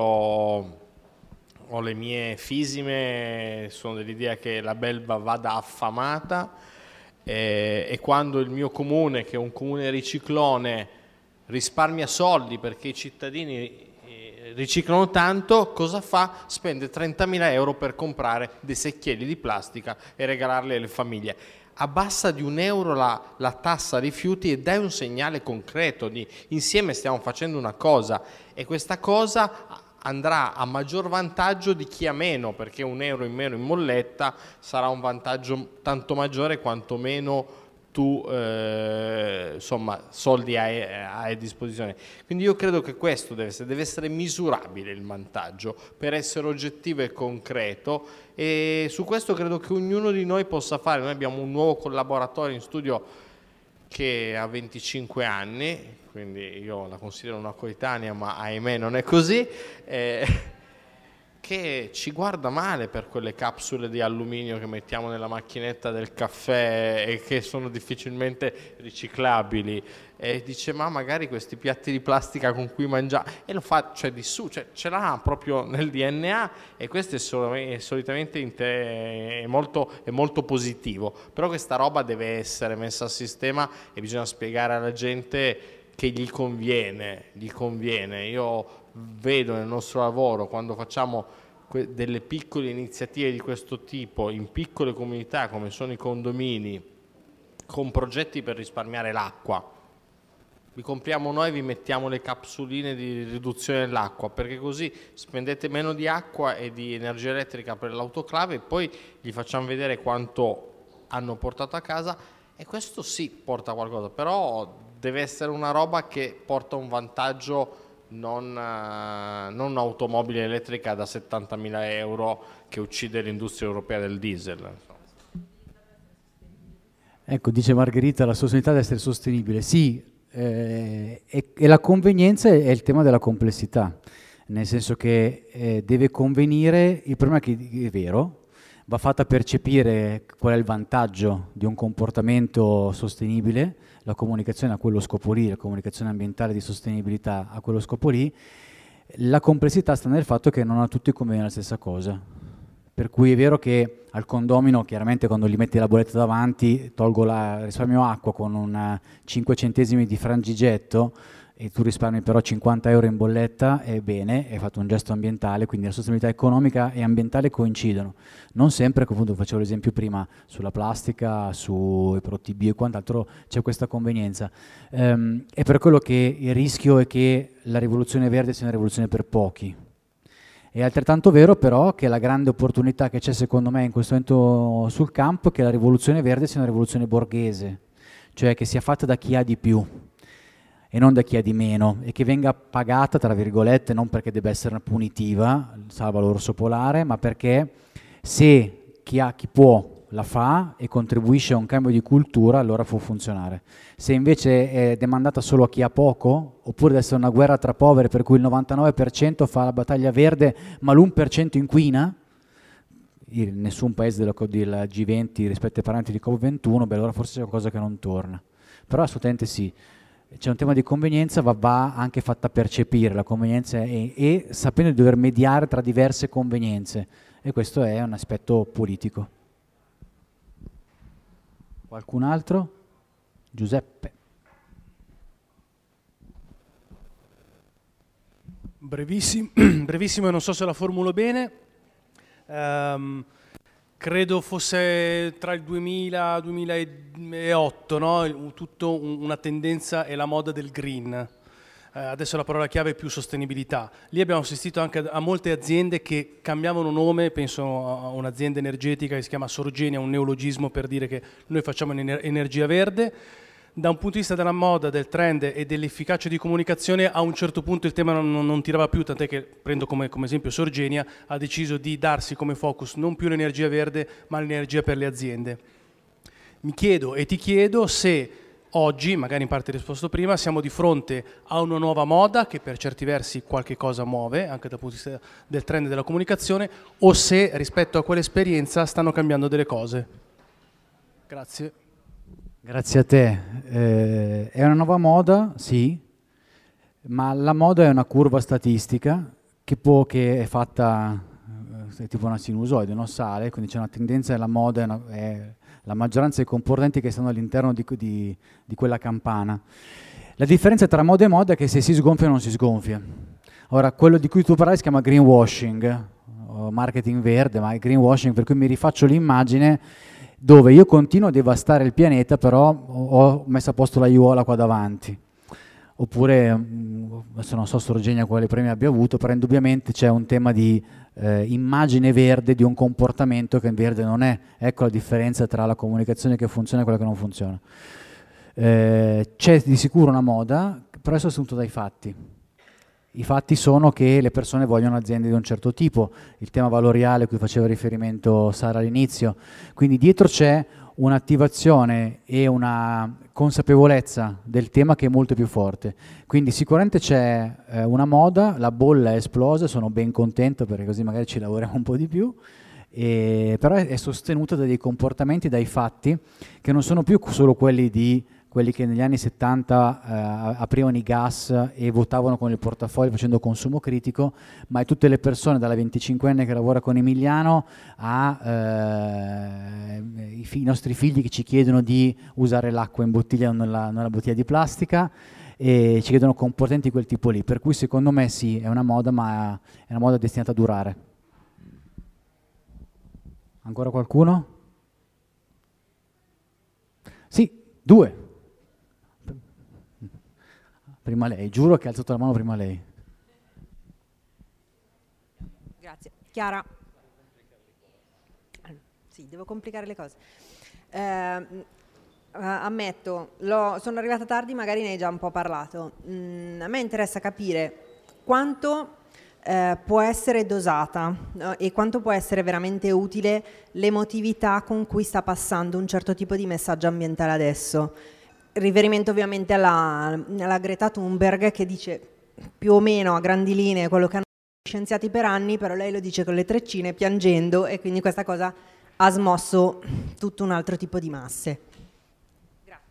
ho le mie fisime, sono dell'idea che la belva vada affamata, Eh, e quando il mio comune, che è un comune riciclone, risparmia soldi perché i cittadini eh, riciclano tanto, cosa fa? Spende trentamila euro per comprare dei secchielli di plastica e regalarli alle famiglie. Abbassa di un euro la, la tassa rifiuti e dai un segnale concreto di insieme stiamo facendo una cosa, e questa cosa andrà a maggior vantaggio di chi ha meno, perché un euro in meno in molletta sarà un vantaggio tanto maggiore quanto meno tu eh, insomma soldi hai, hai a disposizione. Quindi io credo che questo deve essere, deve essere misurabile il vantaggio per essere oggettivo e concreto, e su questo credo che ognuno di noi possa fare. Noi abbiamo un nuovo collaboratore in studio che ha venticinque anni, quindi io la considero una coetanea, ma ahimè non è così, eh, che ci guarda male per quelle capsule di alluminio che mettiamo nella macchinetta del caffè e che sono difficilmente riciclabili, e dice ma magari questi piatti di plastica con cui mangiare, e lo fa, cioè di su, cioè, ce l'ha proprio nel D N A, e questo è, sol è solitamente in te, è, molto, è molto positivo. Però questa roba deve essere messa a sistema e bisogna spiegare alla gente che gli conviene, gli conviene. Io vedo nel nostro lavoro, quando facciamo delle piccole iniziative di questo tipo in piccole comunità come sono i condomini, con progetti per risparmiare l'acqua. Vi compriamo noi, vi mettiamo le capsuline di riduzione dell'acqua, perché così spendete meno di acqua e di energia elettrica per l'autoclave, e poi gli facciamo vedere quanto hanno portato a casa, e questo sì porta qualcosa, però deve essere una roba che porta un vantaggio, non, uh, non un'automobile elettrica da settantamila euro che uccide l'industria europea del diesel. Ecco, dice Margherita, la sostenibilità deve essere sostenibile. Sì, eh, e, e la convenienza è il tema della complessità, nel senso che eh, deve convenire. Il problema è che, è vero, va fatta percepire qual è il vantaggio di un comportamento sostenibile, la comunicazione a quello scopo lì, la comunicazione ambientale di sostenibilità a quello scopo lì. La complessità sta nel fatto che non a tutti conviene la stessa cosa. Per cui è vero che al condomino, chiaramente, quando gli metti la bolletta davanti, tolgo la risparmio acqua con un cinque centesimi di frangigetto e tu risparmi però cinquanta euro in bolletta, è bene, hai fatto un gesto ambientale, quindi la sostenibilità economica e ambientale coincidono. Non sempre, appunto, facevo l'esempio prima, sulla plastica, sui prodotti bio e quant'altro c'è questa convenienza. Ehm, è per quello che il rischio è che la rivoluzione verde sia una rivoluzione per pochi. È altrettanto vero però che la grande opportunità che c'è secondo me in questo momento sul campo è che la rivoluzione verde sia una rivoluzione borghese, cioè che sia fatta da chi ha di più e non da chi ha di meno, e che venga pagata, tra virgolette, non perché debba essere punitiva, salva l'orso polare, ma perché se chi ha, chi può la fa e contribuisce a un cambio di cultura, allora può funzionare. Se invece è demandata solo a chi ha poco, oppure deve essere una guerra tra poveri per cui il novantanove per cento fa la battaglia verde ma l'uno per cento inquina, in nessun paese del G venti rispetto ai parametri di COP ventuno, beh, allora forse c'è qualcosa che non torna. Però assolutamente sì, c'è un tema di convenienza, va, va anche fatta percepire la convenienza e, e sapendo di dover mediare tra diverse convenienze, e questo è un aspetto politico. Qualcun altro? Giuseppe. Brevissimo, brevissimo, e non so se la formulo bene. Um, credo fosse tra il duemila e il duemilaotto, no? Tutto una tendenza e la moda del green. Uh, adesso la parola chiave è più sostenibilità. Lì abbiamo assistito anche a, a molte aziende che cambiavano nome, penso a un'azienda energetica che si chiama Sorgenia, un neologismo per dire che noi facciamo energia verde. Da un punto di vista della moda, del trend e dell'efficacia di comunicazione, a un certo punto il tema non, non, non tirava più, tant'è che, prendo come, come esempio Sorgenia, ha deciso di darsi come focus non più l'energia verde ma l'energia per le aziende. Mi chiedo e ti chiedo se oggi, magari in parte risposto prima, siamo di fronte a una nuova moda che per certi versi qualche cosa muove, anche dal punto di vista del trend e della comunicazione, o se rispetto a quell'esperienza stanno cambiando delle cose. Grazie. Grazie a te. Eh, è una nuova moda, sì, ma la moda è una curva statistica che, può, che è fatta, è tipo una sinusoide, non sale, quindi c'è una tendenza, la moda è, una, è la maggioranza dei componenti che stanno all'interno di, di, di quella campana. La differenza tra moda e moda è che se si sgonfia o non si sgonfia. Ora, quello di cui tu parlavi si chiama greenwashing, o marketing verde, ma è greenwashing, per cui mi rifaccio l'immagine dove io continuo a devastare il pianeta, però ho messo a posto l'aiuola qua davanti. Oppure, adesso non so Sorgenia quale premi abbia avuto, però indubbiamente c'è un tema di eh, immagine verde di un comportamento che in verde non è. Ecco la differenza tra la comunicazione che funziona e quella che non funziona. Eh, c'è di sicuro una moda, però è sostenuta dai fatti. I fatti sono che le persone vogliono aziende di un certo tipo, il tema valoriale a cui faceva riferimento Sara all'inizio, quindi dietro c'è un'attivazione e una consapevolezza del tema che è molto più forte, quindi sicuramente c'è eh, una moda, la bolla è esplosa, sono ben contento perché così magari ci lavoriamo un po' di più, e, però è, è sostenuta da dei comportamenti, dai fatti, che non sono più solo quelli di quelli che negli anni settanta eh, aprivano i gas e votavano con il portafoglio facendo consumo critico, ma è tutte le persone, dalla venticinquenne che lavora con Emiliano a eh, i, i nostri figli che ci chiedono di usare l'acqua in bottiglia, non la, non la bottiglia di plastica, e ci chiedono comportamenti di quel tipo lì, per cui secondo me sì, è una moda, ma è una moda destinata a durare. Ancora qualcuno? Sì. Due. Prima lei, giuro che ha alzato la mano prima lei. Grazie. Chiara? Sì, devo complicare le cose. Eh, ammetto, lo, sono arrivata tardi, magari ne hai già un po' parlato. Mm, a me interessa capire quanto eh, può essere dosata, no? E quanto può essere veramente utile l'emotività con cui sta passando un certo tipo di messaggio ambientale adesso. Riferimento ovviamente alla, alla Greta Thunberg, che dice più o meno a grandi linee quello che hanno detto gli scienziati per anni, però lei lo dice con le treccine, piangendo, e quindi questa cosa ha smosso tutto un altro tipo di masse. Grazie.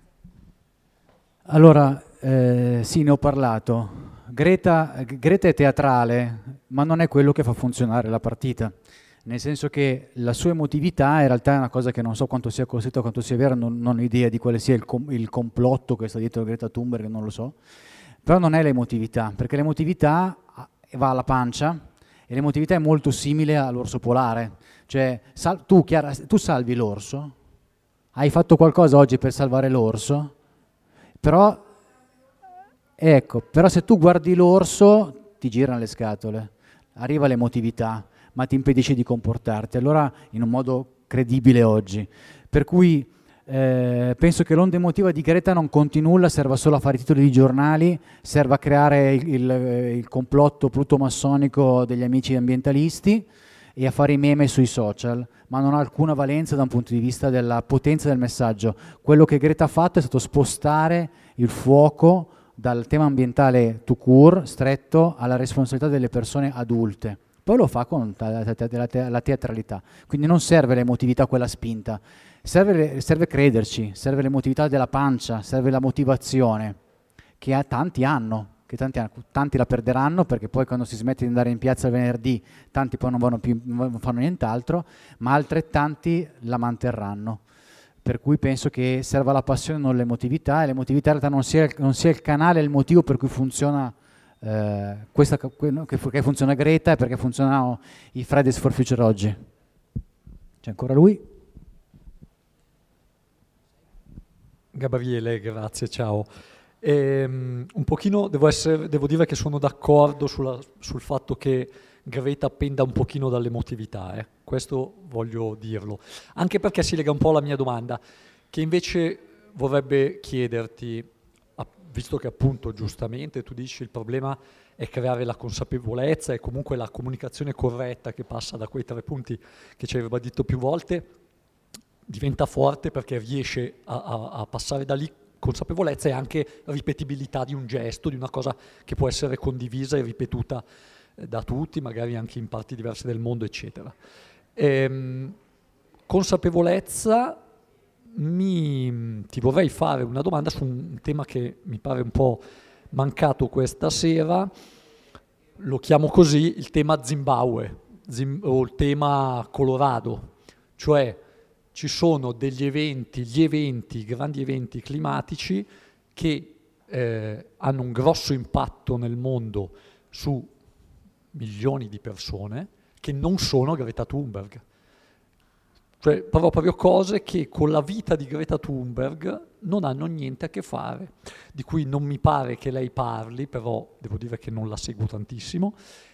Allora, eh, sì, ne ho parlato. Greta, Greta è teatrale, ma non è quello che fa funzionare la partita. Nel senso che la sua emotività in realtà è una cosa che non so quanto sia costretta, quanto sia vera, non, non ho idea di quale sia il, com- il complotto che sta dietro Greta Thunberg, non lo so. Però non è l'emotività, perché l'emotività va alla pancia e l'emotività è molto simile all'orso polare. Cioè, sal- tu, Chiara, tu salvi l'orso? Hai fatto qualcosa oggi per salvare l'orso? Però, ecco, però se tu guardi l'orso ti girano le scatole, arriva l'emotività, ma ti impedisce di comportarti, allora in un modo credibile oggi. Per cui eh, penso che l'onda emotiva di Greta non conti nulla, serva solo a fare titoli di giornali, serve a creare il, il, il complotto plutomassonico degli amici ambientalisti e a fare i meme sui social, ma non ha alcuna valenza da un punto di vista della potenza del messaggio. Quello che Greta ha fatto è stato spostare il fuoco dal tema ambientale tout court, stretto, alla responsabilità delle persone adulte. Poi lo fa con la teatralità, quindi non serve l'emotività quella spinta, serve, serve crederci, serve l'emotività della pancia, serve la motivazione, che a tanti hanno, che tanti, hanno, tanti la perderanno, perché poi quando si smette di andare in piazza il venerdì, tanti poi non vanno più, non fanno nient'altro, ma altrettanti la manterranno. Per cui penso che serva la passione, non l'emotività, e l'emotività in realtà non sia, non sia il canale, il motivo per cui funziona eh, questa, che, che funziona Greta e perché funzionano i Fridays for Future oggi. C'è ancora lui? Gabriele, grazie, ciao. Ehm, un pochino devo, essere, devo dire che sono d'accordo sulla, sul fatto che Greta penda un pochino dall'emotività, eh. Questo voglio dirlo, anche perché si lega un po' alla mia domanda, che invece vorrebbe chiederti, visto che appunto giustamente tu dici il problema è creare la consapevolezza e comunque la comunicazione corretta che passa da quei tre punti che ci hai ribadito più volte, diventa forte perché riesce a, a, a passare da lì consapevolezza e anche ripetibilità di un gesto, di una cosa che può essere condivisa e ripetuta eh, da tutti, magari anche in parti diverse del mondo, eccetera. Ehm, consapevolezza, mi, ti vorrei fare una domanda su un tema che mi pare un po' mancato questa sera, lo chiamo così, il tema Zimbabwe, Zim, o il tema Colorado, cioè ci sono degli eventi, gli eventi, grandi eventi climatici che eh, hanno un grosso impatto nel mondo su milioni di persone che non sono Greta Thunberg. Cioè proprio cose che con la vita di Greta Thunberg non hanno niente a che fare, di cui non mi pare che lei parli, però devo dire che non la seguo tantissimo.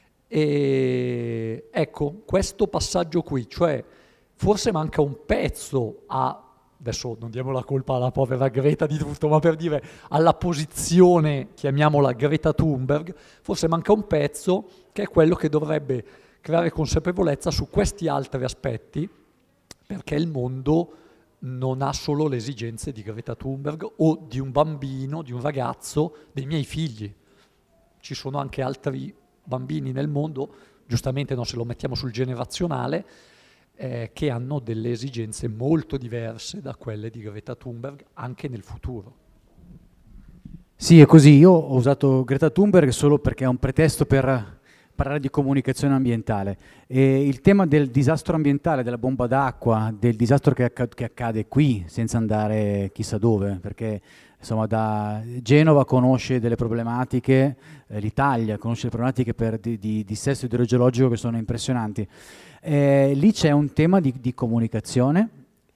E ecco, questo passaggio qui, cioè forse manca un pezzo a, adesso non diamo la colpa alla povera Greta di tutto, ma per dire alla posizione, chiamiamola Greta Thunberg, forse manca un pezzo che è quello che dovrebbe creare consapevolezza su questi altri aspetti, perché il mondo non ha solo le esigenze di Greta Thunberg o di un bambino, di un ragazzo, dei miei figli. Ci sono anche altri bambini nel mondo, giustamente non se lo mettiamo sul generazionale, eh, che hanno delle esigenze molto diverse da quelle di Greta Thunberg anche nel futuro. Sì, è così. Io ho usato Greta Thunberg solo perché è un pretesto per parlare di comunicazione ambientale. E il tema del disastro ambientale, della bomba d'acqua, del disastro che, acc- che accade qui, senza andare chissà dove, perché insomma da Genova conosce delle problematiche, eh, l'Italia conosce le problematiche per di, di dissesto idrogeologico che sono impressionanti. Eh, lì c'è un tema di, di comunicazione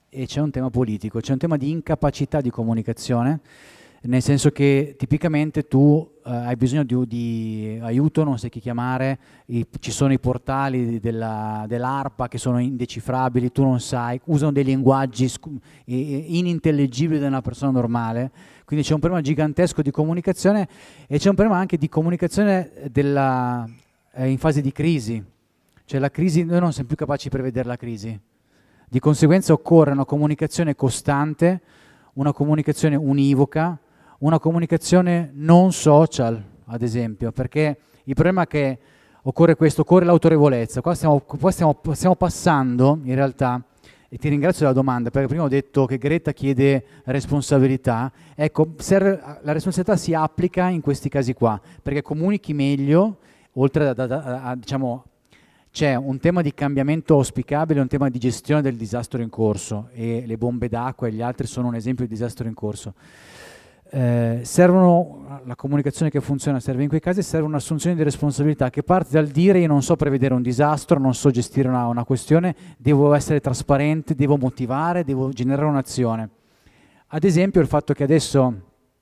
e c'è un tema politico, c'è un tema di incapacità di comunicazione, nel senso che tipicamente tu eh, hai bisogno di, di aiuto, non sai chi chiamare, i, ci sono i portali della, dell'ARPA che sono indecifrabili, tu non sai, usano dei linguaggi inintelligibili da una persona normale, quindi c'è un problema gigantesco di comunicazione e c'è un problema anche di comunicazione della, eh, in fase di crisi, cioè la crisi, noi non siamo più capaci di prevedere la crisi, di conseguenza occorre una comunicazione costante, una comunicazione univoca, una comunicazione non social, ad esempio, perché il problema è che occorre questo, occorre l'autorevolezza. Qua stiamo, qua stiamo, stiamo passando, in realtà, e ti ringrazio della domanda, perché prima ho detto che Greta chiede responsabilità. Ecco, serve, la responsabilità si applica in questi casi qua, perché comunichi meglio, oltre a, a, a, a diciamo, c'è un tema di cambiamento auspicabile, un tema di gestione del disastro in corso, e le bombe d'acqua e gli altri sono un esempio di disastro in corso. Eh, servono, la comunicazione che funziona serve in quei casi, serve un'assunzione di responsabilità che parte dal dire io non so prevedere un disastro, non so gestire una, una questione, devo essere trasparente, devo motivare, devo generare un'azione. Ad esempio il fatto che adesso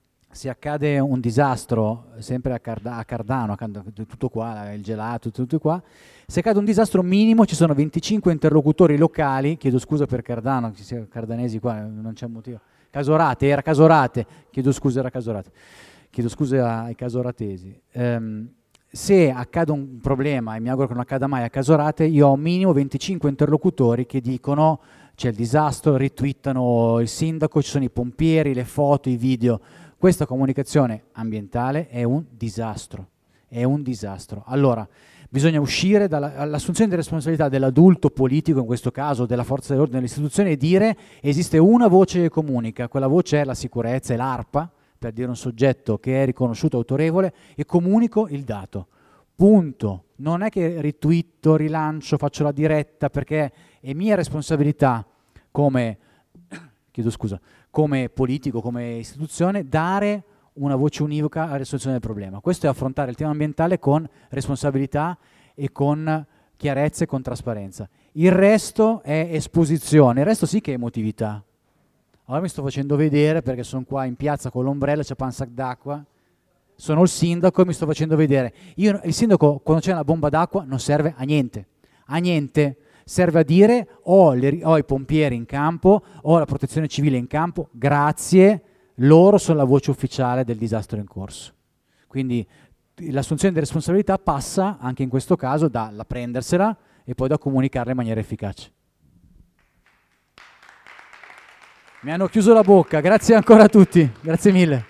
se accade un disastro, sempre a, Carda, a Cardano, tutto qua, il gelato, tutto qua, se accade un disastro minimo ci sono venticinque interlocutori locali, chiedo scusa per Cardano, ci siano cardanesi qua, non c'è motivo. Casorate, era Casorate, chiedo scusa, era Casorate, chiedo scusa ai casoratesi. Um, se accade un problema, e mi auguro che non accada mai a Casorate, io ho minimo venticinque interlocutori che dicono c'è il disastro, ritwittano il sindaco, ci sono i pompieri, le foto, i video. Questa comunicazione ambientale è un disastro, è un disastro. Allora, bisogna uscire dall'assunzione di responsabilità dell'adulto politico, in questo caso della forza dell'ordine dell'istituzione, e dire esiste una voce che comunica, quella voce è la sicurezza, è l'ARPA, per dire un soggetto che è riconosciuto autorevole, e comunico il dato. Punto. Non è che ritwitto, rilancio, faccio la diretta, perché è mia responsabilità come, chiedo scusa, come politico, come istituzione, dare una voce univoca alla risoluzione del problema. Questo è affrontare il tema ambientale con responsabilità e con chiarezza e con trasparenza. Il resto è esposizione, il resto sì che è emotività. Ora mi sto facendo vedere perché sono qua in piazza con l'ombrella, c'è un sac d'acqua, sono il sindaco e mi sto facendo vedere. Io, il sindaco, quando c'è una bomba d'acqua, non serve a niente, a niente. Serve a dire ho, le, ho i pompieri in campo, ho la protezione civile in campo, grazie, loro sono la voce ufficiale del disastro in corso. Quindi l'assunzione di responsabilità passa anche in questo caso dalla prendersela e poi da comunicarla in maniera efficace. Mi hanno chiuso la bocca, grazie ancora a tutti, grazie mille.